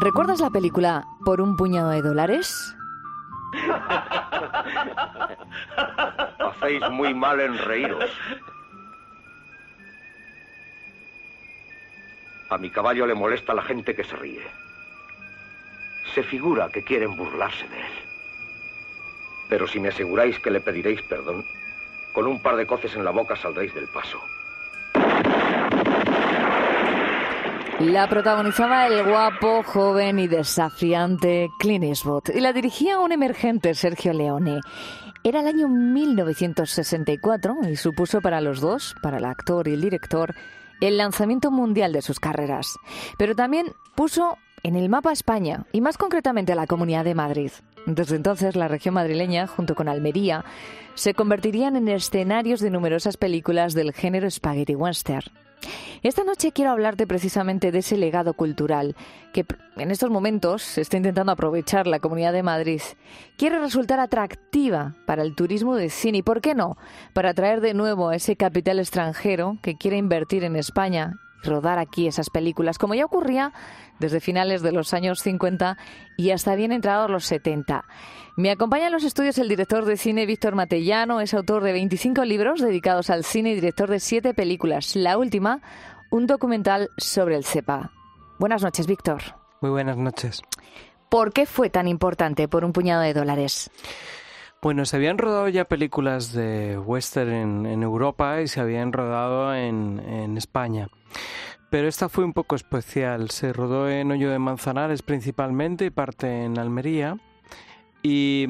¿Recuerdas la película Por un puñado de dólares? Hacéis muy mal en reíros. A mi caballo le molesta la gente que se ríe. Se figura que quieren burlarse de él. Pero si me aseguráis que le pediréis perdón, con un par de coces en la boca saldréis del paso. La protagonizaba el guapo, joven y desafiante Clint Eastwood y la dirigía un emergente Sergio Leone. Era el año 1964 y supuso para los dos, para el actor y el director, el lanzamiento mundial de sus carreras. Pero también puso en el mapa España y más concretamente a la Comunidad de Madrid. Desde entonces la región madrileña, junto con Almería, se convertirían en escenarios de numerosas películas del género spaghetti western. Esta noche quiero hablarte precisamente de ese legado cultural que en estos momentos se está intentando aprovechar la Comunidad de Madrid. Quiere resultar atractiva para el turismo de cine y, ¿por qué no?, para atraer de nuevo a ese capital extranjero que quiere invertir en España y rodar aquí esas películas, como ya ocurría desde finales de los años 50 y hasta bien entrados los 70. Me acompaña en los estudios el director de cine Víctor Matellano, es autor de 25 libros dedicados al cine y director de 7 películas. La última, un documental sobre el Zepa. Buenas noches, Víctor. Muy buenas noches. ¿Por qué fue tan importante Por un puñado de dólares? Bueno, se habían rodado ya películas de western en Europa y se habían rodado en España. Pero esta fue un poco especial. Se rodó en Hoyo de Manzanares principalmente y parte en Almería. Y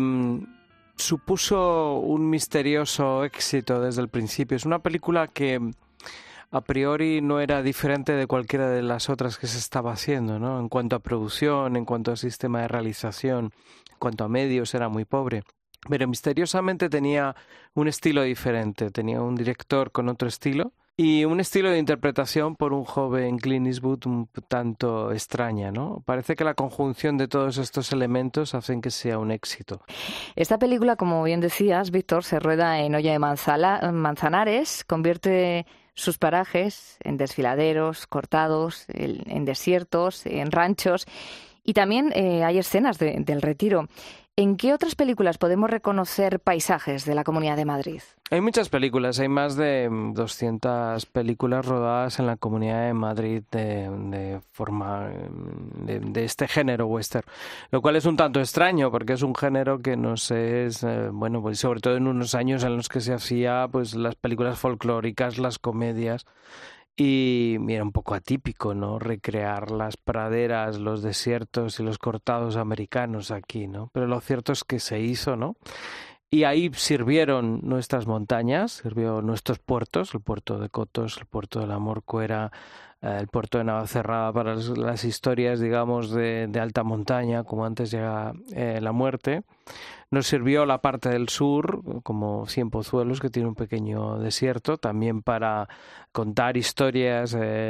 supuso un misterioso éxito desde el principio. Es una película que a priori no era diferente de cualquiera de las otras que se estaba haciendo, ¿no? En cuanto a producción, en cuanto a sistema de realización, en cuanto a medios, era muy pobre. Pero misteriosamente tenía un estilo diferente, tenía un director con otro estilo y un estilo de interpretación por un joven Clint Eastwood un tanto extraña, ¿no? Parece que la conjunción de todos estos elementos hacen que sea un éxito. Esta película, como bien decías, Víctor, se rueda en Hoyo de Manzanares, convierte sus parajes en desfiladeros, cortados, en desiertos, en ranchos y también hay escenas del Retiro. ¿En qué otras películas podemos reconocer paisajes de la Comunidad de Madrid? Hay muchas películas, hay más de 200 películas rodadas en la Comunidad de Madrid de forma de este género western, lo cual es un tanto extraño porque es un género que no sé, es bueno, pues sobre todo en unos años en los que se hacía pues las películas folclóricas, las comedias. Y era un poco atípico, ¿no? Recrear las praderas, los desiertos y los cortados americanos aquí, ¿no? Pero lo cierto es que se hizo, ¿no? Y ahí sirvieron nuestras montañas, sirvió nuestros puertos, el puerto de Cotos, el puerto de la Morcuera, el puerto de Navacerrada para las historias, digamos, de alta montaña, como antes llega la muerte. Nos sirvió la parte del sur, como Cienpozuelos, que tiene un pequeño desierto, también para contar historias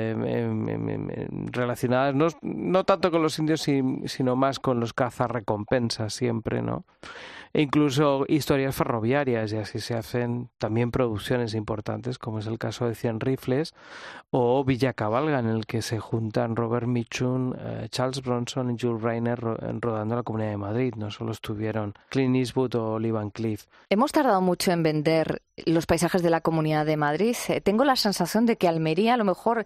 relacionadas, no tanto con los indios, sino más con los cazarrecompensas siempre, ¿no? E incluso historias ferroviarias, y así se hacen también producciones importantes, como es el caso de Cien Rifles o Villa Cabalga, en el que se juntan Robert Mitchum, Charles Bronson y Jules Reiner rodando la Comunidad de Madrid. No solo estuvieron Clint Eastwood o Lee Van Cleef. Hemos tardado mucho en vender los paisajes de la Comunidad de Madrid. Tengo la sensación de que Almería a lo mejor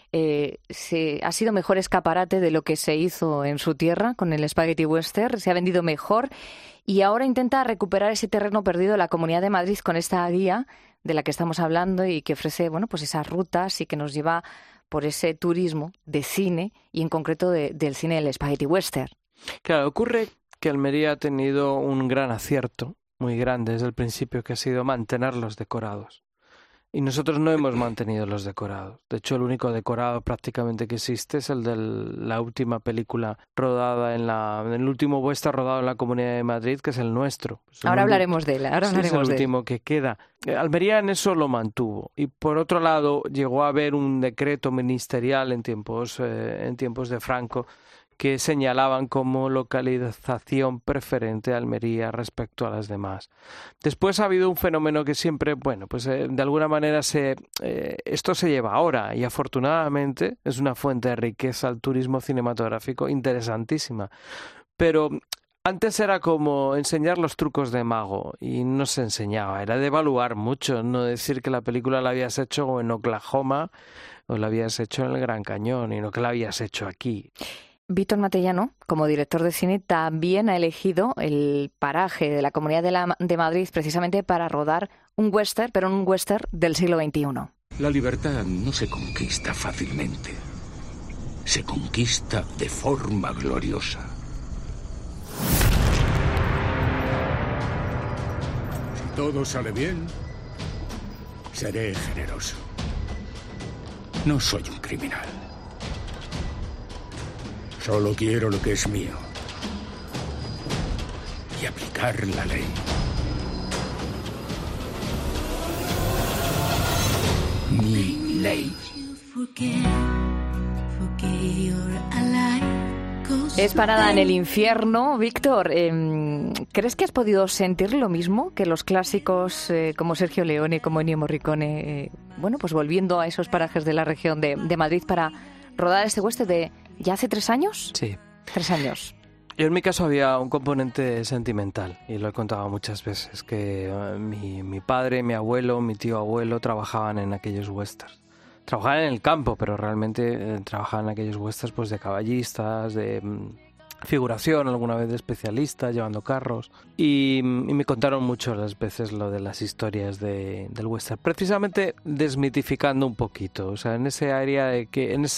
ha sido mejor escaparate de lo que se hizo en su tierra con el Spaghetti Western. Se ha vendido mejor y ahora intenta recuperar ese terreno perdido de la Comunidad de Madrid con esta guía de la que estamos hablando y que ofrece, bueno, pues esas rutas y que nos lleva por ese turismo de cine y en concreto del cine del Spaghetti Western. Claro, ocurre que Almería ha tenido un gran acierto, muy grande desde el principio, que ha sido mantener los decorados. Y nosotros no hemos mantenido los decorados. De hecho, el único decorado prácticamente que existe es el de la última película rodada en el último western rodado en la Comunidad de Madrid, que es el nuestro. Ahora hablaremos de él. Es el último que queda. Almería en eso lo mantuvo. Y por otro lado, llegó a haber un decreto ministerial en tiempos de Franco que señalaban como localización preferente a Almería respecto a las demás. Después ha habido un fenómeno que siempre, de alguna manera esto se lleva ahora y afortunadamente es una fuente de riqueza al turismo cinematográfico interesantísima. Pero antes era como enseñar los trucos de mago y no se enseñaba, era devaluar mucho, no decir que la película la habías hecho en Oklahoma o la habías hecho en el Gran Cañón y no que la habías hecho aquí. Víctor Matellano, como director de cine, también ha elegido el paraje de la Comunidad de Madrid precisamente para rodar un western, pero un western del siglo XXI. La libertad no se conquista fácilmente, se conquista de forma gloriosa. Si todo sale bien, seré generoso. No soy un criminal. Solo quiero lo que es mío y aplicar la ley. Mi ley. Es Parada en el infierno. Víctor, ¿crees que has podido sentir lo mismo que los clásicos como Sergio Leone, como Ennio Morricone, pues volviendo a esos parajes de la región de Madrid para rodar este western de ya hace 3 años? Sí. 3 años. Yo en mi caso había un componente sentimental y lo he contado muchas veces, que mi padre, mi abuelo, mi tío abuelo trabajaban en aquellos westerns. Trabajaban en el campo, pero realmente trabajaban en aquellos westerns pues de caballistas, de figuración, alguna vez de especialistas, llevando carros. Y me contaron mucho las veces lo de las historias del western, precisamente desmitificando un poquito, o sea, en ese área de que, en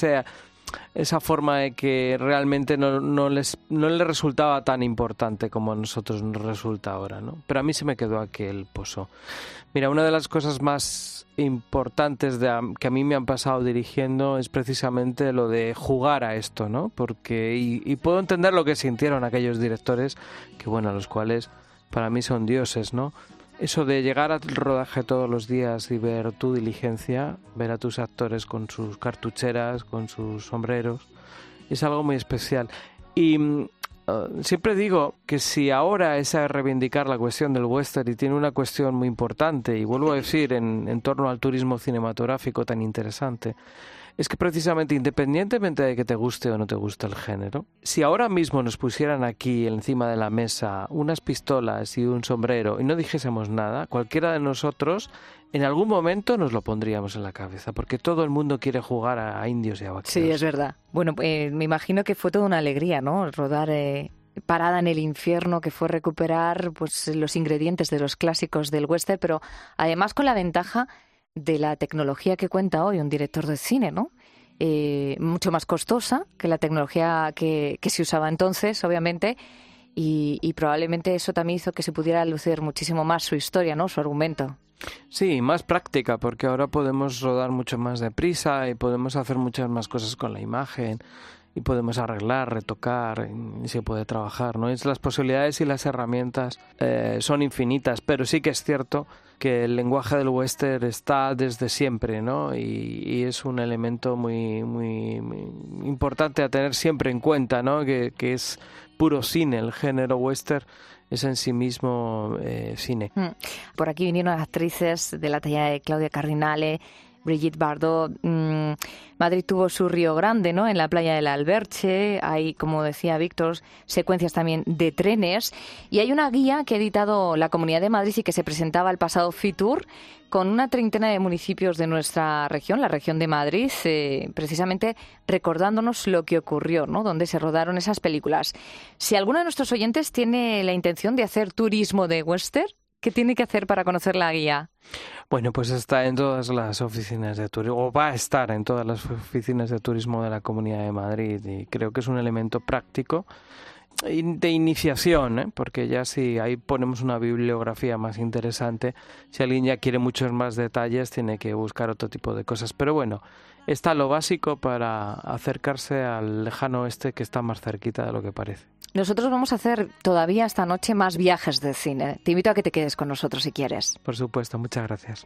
esa forma de que realmente no les resultaba tan importante como a nosotros nos resulta ahora, ¿no? Pero a mí se me quedó aquel pozo. Mira, una de las cosas más importantes que a mí me han pasado dirigiendo es precisamente lo de jugar a esto, ¿no? Porque y puedo entender lo que sintieron aquellos directores, que a los cuales para mí son dioses, ¿no? Eso de llegar al rodaje todos los días y ver tu diligencia, ver a tus actores con sus cartucheras, con sus sombreros, es algo muy especial. Y siempre digo que si ahora es a reivindicar la cuestión del western y tiene una cuestión muy importante, y vuelvo a decir, en torno al turismo cinematográfico tan interesante, es que precisamente independientemente de que te guste o no te guste el género, si ahora mismo nos pusieran aquí encima de la mesa unas pistolas y un sombrero y no dijésemos nada, cualquiera de nosotros en algún momento nos lo pondríamos en la cabeza, porque todo el mundo quiere jugar a indios y a vaqueros. Sí, es verdad. Me imagino que fue toda una alegría, ¿no? Rodar Parada en el infierno, que fue recuperar pues los ingredientes de los clásicos del western, pero además con la ventaja de la tecnología que cuenta hoy un director de cine, ¿no? Mucho más costosa que la tecnología que se usaba entonces, obviamente, y probablemente eso también hizo que se pudiera lucir muchísimo más su historia, ¿no? Su argumento. Sí, más práctica, porque ahora podemos rodar mucho más deprisa y podemos hacer muchas más cosas con la imagen y podemos arreglar, retocar y se puede trabajar, ¿no? Las posibilidades y las herramientas son infinitas, pero sí que es cierto que el lenguaje del western está desde siempre, ¿no? Y es un elemento muy, muy, muy importante a tener siempre en cuenta, ¿no? Que es puro cine, el género western es en sí mismo cine. Por aquí vinieron actrices de la talla de Claudia Cardinale, Brigitte Bardot. Madrid tuvo su Río Grande, ¿no? En la playa del Alberche. Hay, como decía Víctor, secuencias también de trenes. Y hay una guía que ha editado la Comunidad de Madrid y que se presentaba el pasado Fitur con una treintena de municipios de nuestra región, la región de Madrid, precisamente recordándonos lo que ocurrió, ¿no? Donde se rodaron esas películas. Si alguno de nuestros oyentes tiene la intención de hacer turismo de western, ¿qué tiene que hacer para conocer la guía? Bueno, pues está en todas las oficinas de turismo, o va a estar en todas las oficinas de turismo de la Comunidad de Madrid, y creo que es un elemento práctico de iniciación, ¿eh? Porque ya si ahí ponemos una bibliografía más interesante, si alguien ya quiere muchos más detalles tiene que buscar otro tipo de cosas, pero bueno, está lo básico para acercarse al lejano oeste, que está más cerquita de lo que parece. Nosotros vamos a hacer todavía esta noche más viajes de cine. Te invito a que te quedes con nosotros si quieres. Por supuesto, muchas gracias.